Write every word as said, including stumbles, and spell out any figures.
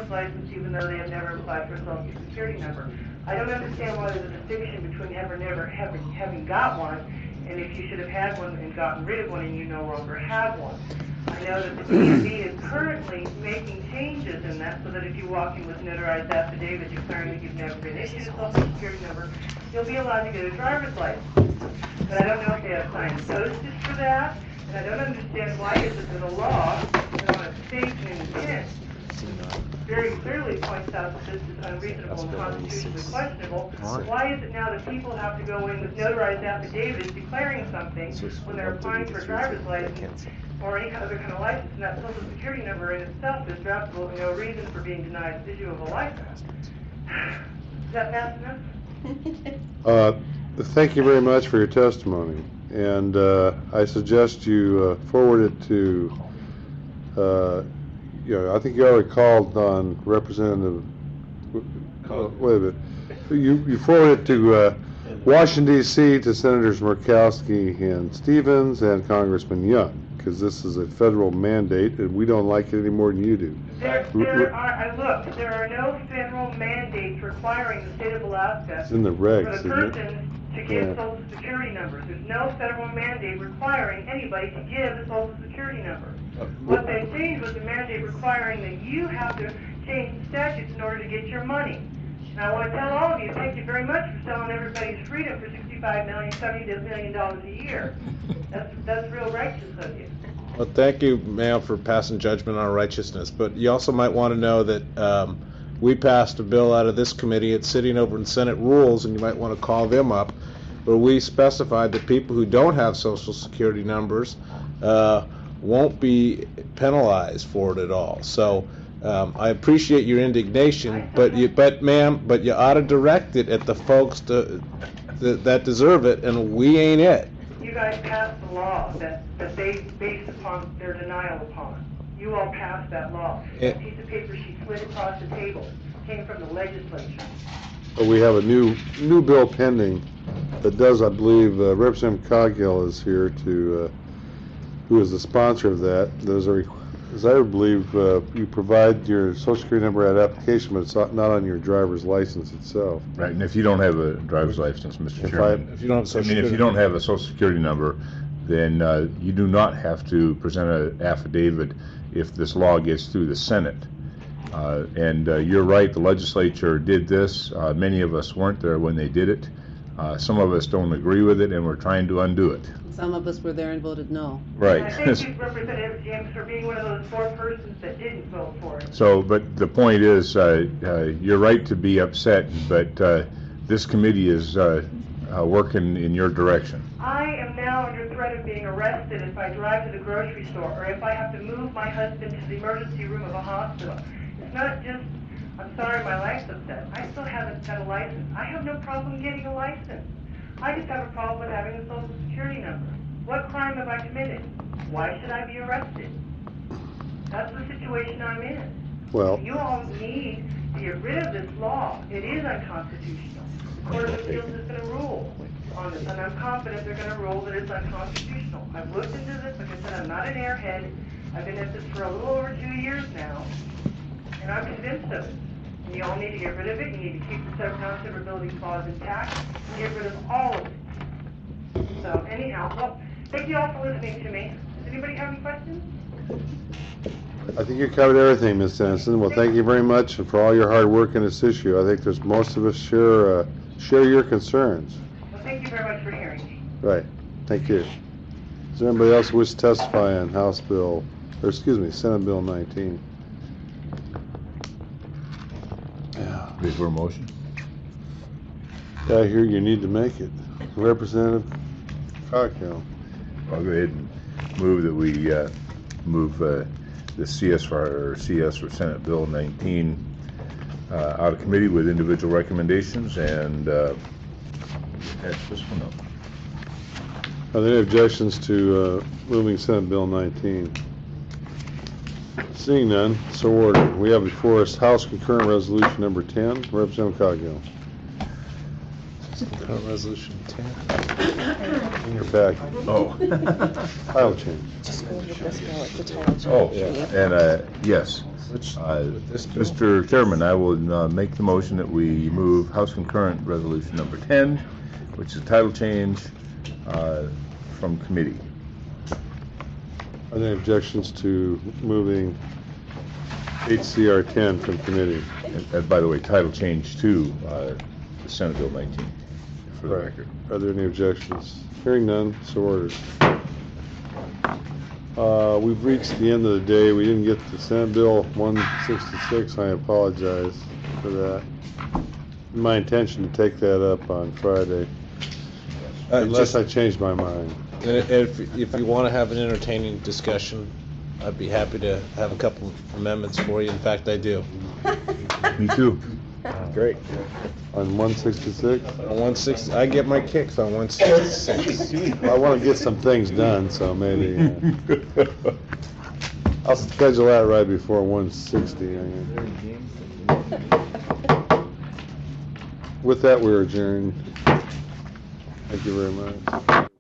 license even though they have never applied for a social security number. I don't understand why there's a distinction between ever never having, having got one and if you should have had one and gotten rid of one and you no longer have one. I know that the D M V is currently making changes in that so that if you walk in with notarized affidavit declaring that you've never been issued a social security number, you'll be allowed to get a driver's license. But I don't know if they have signed postage for that, and I don't understand why is it that a law that on its face and intent very clearly points out that this is unreasonable and constitutionally questionable. Why is it now that people have to go in with notarized affidavits declaring something when they're applying for a driver's license or any other kind of license, and that social security number in itself is for absolutely no reason for being denied the issue of a license? Is that fast enough? Uh, thank you very much for your testimony, and uh, I suggest you uh, forward it to, uh, you know, I think you already called on Representative, uh, wait a minute, you, you forward it to uh, Washington, D C to Senators Murkowski and Stevens and Congressman Young, because this is a federal mandate and we don't like it any more than you do. There, there are, I looked, there are no federal mandates requiring the state of Alaska It's in the regs, for the isn't it? person to give Yeah. social security numbers. There's no federal mandate requiring anybody to give a social security number. What they changed was the mandate requiring that you have to change the statutes in order to get your money. And I want to tell all of you, thank you very much for selling everybody's freedom for sixty-five million, seventy million dollars a year. That's, that's real righteous of you. Well, thank you, ma'am, for passing judgment on righteousness. But you also might want to know that um, we passed a bill out of this committee. It's sitting over in Senate Rules, and you might want to call them up, where we specified that people who don't have Social Security numbers uh, won't be penalized for it at all. So um, I appreciate your indignation, but you, but ma'am, but you ought to direct it at the folks to, that, that deserve it, and we ain't it. You guys passed a law that, that they based upon their denial upon. You all passed that law. Yeah. A piece of paper she slid across the table came from the legislature. But we have a new new bill pending that does, I believe, uh, Representative Coghill is here to, uh, who is the sponsor of that. There's a, as I believe, uh, you provide your social security number at application, but it's not not on your driver's license itself. Right, and if you don't have a driver's license, Mister If Chairman, If you don't have I Social mean, if you Security- don't have a social security number, then uh, you do not have to present an affidavit if this law gets through the Senate. Uh, and uh, you're right, the legislature did this. Uh, many of us weren't there when they did it. Uh, some of us don't agree with it, and we're trying to undo it. Some of us were there and voted no. Right. And I thank you, Representative James, for being one of those four persons that didn't vote for it. So, but the point is, uh, uh, you're right to be upset, but uh, this committee is uh, uh, working in your direction. I am now under threat of being arrested if I drive to the grocery store or if I have to move my husband to the emergency room of a hospital. It's not just, I'm sorry, my life's upset. I still haven't got a license. I have no problem getting a license. I just have a problem with having a social security number. What crime have I committed? Why should I be arrested? That's the situation I'm in. Well, You all need to get rid of this law. It is unconstitutional. The Court of Appeals is going to rule on this, and I'm confident they're going to rule that it's unconstitutional. I've looked into this. Like I said, I'm not an airhead. I've been at this for a little over two years now, and I'm convinced of it. And you all need to get rid of it. You need to keep the non-severability clause intact and get rid of all of it. So anyhow, well, thank you all for listening to me. Does anybody have any questions? I think you covered everything, Miz Dennison. Well, thank you very much for all your hard work in this issue. I think there's most of us share uh, share your concerns. Well, thank you very much for hearing me. Right. Thank you. Is there anybody else who wishes to testify on House Bill, or excuse me, Senate Bill nineteen? Yeah. Is there a motion? Yeah, I hear you need to make it. Representative Coghill. I'll go ahead and move that we uh, move uh, the C S or C S or Senate Bill nineteen uh, out of committee with individual recommendations and uh, that's this one up. Are there any objections to uh, moving Senate Bill nineteen? Seeing none, so ordered. We have before us House Concurrent Resolution Number ten. Representative Coghill. Current resolution ten. In your packet. Oh. Title change. Just go with this bill, it's a title change. Oh, Yeah. and, uh, yes. Which, Uh, with this bill? Mister Chairman, I will uh, make the motion that we move House Concurrent Resolution Number ten, which is a title change, uh, from committee. Are there any objections to moving H C R ten from committee? And, and by the way, title change to uh, Senate Bill nineteen, for the Right. record. Are there any objections? Hearing none, so ordered. Uh, we've reached the end of the day. We didn't get to Senate Bill one sixty-six. I apologize for that. My intention to take that up on Friday, Uh, unless just- I change my mind. And if, if you want to have an entertaining discussion, I'd be happy to have a couple amendments for you. In fact, I do. Me too. Great. On one sixty-six, On one sixty, I get my kicks on one sixty-six. I want to get some things done, so maybe, uh, I'll schedule that right before one sixty. I guess. With that, we're adjourned. Thank you very much.